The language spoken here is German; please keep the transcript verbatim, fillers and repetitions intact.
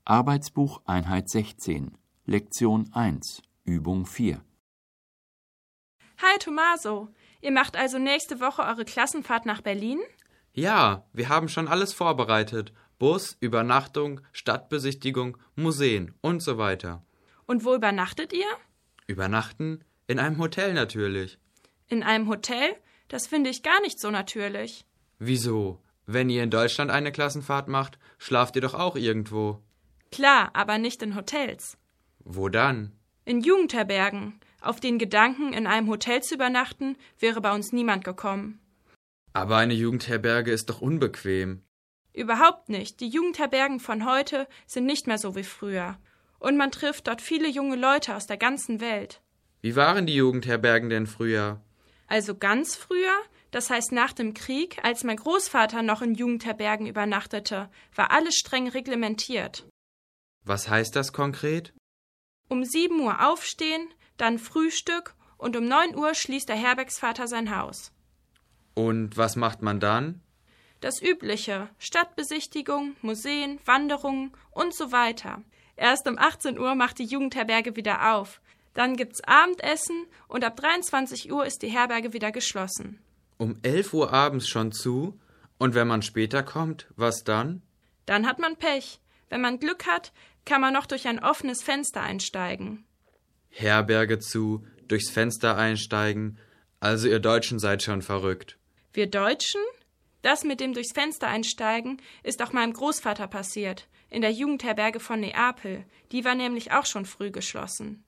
Arbeitsbuch Einheit sechzehn, Lektion eins, Übung vier. Hi Tommaso, ihr macht also nächste Woche eure Klassenfahrt nach Berlin? Ja, wir haben schon alles vorbereitet. Bus, Übernachtung, Stadtbesichtigung, Museen und so weiter. Und wo übernachtet ihr? Übernachten? In einem Hotel natürlich. In einem Hotel? Das finde ich gar nicht so natürlich. Wieso? Wenn ihr in Deutschland eine Klassenfahrt macht, schlaft ihr doch auch irgendwo. Klar, aber nicht in Hotels. Wo dann? In Jugendherbergen. Auf den Gedanken, in einem Hotel zu übernachten, wäre bei uns niemand gekommen. Aber eine Jugendherberge ist doch unbequem. Überhaupt nicht. Die Jugendherbergen von heute sind nicht mehr so wie früher. Und man trifft dort viele junge Leute aus der ganzen Welt. Wie waren die Jugendherbergen denn früher? Also ganz früher, das heißt nach dem Krieg, als mein Großvater noch in Jugendherbergen übernachtete, war alles streng reglementiert. Was heißt das konkret? Um sieben Uhr aufstehen, dann Frühstück und um neun Uhr schließt der Herbergsvater sein Haus. Und was macht man dann? Das Übliche, Stadtbesichtigung, Museen, Wanderungen und so weiter. Erst um achtzehn Uhr macht die Jugendherberge wieder auf. Dann gibt's Abendessen und ab dreiundzwanzig Uhr ist die Herberge wieder geschlossen. Um elf Uhr abends schon zu? Und wenn man später kommt, was dann? Dann hat man Pech. Wenn man Glück hat, kann man noch durch ein offenes Fenster einsteigen. Herberge zu, durchs Fenster einsteigen. Also ihr Deutschen seid schon verrückt. Wir Deutschen? Das mit dem durchs Fenster einsteigen ist auch meinem Großvater passiert, in der Jugendherberge von Neapel. Die war nämlich auch schon früh geschlossen.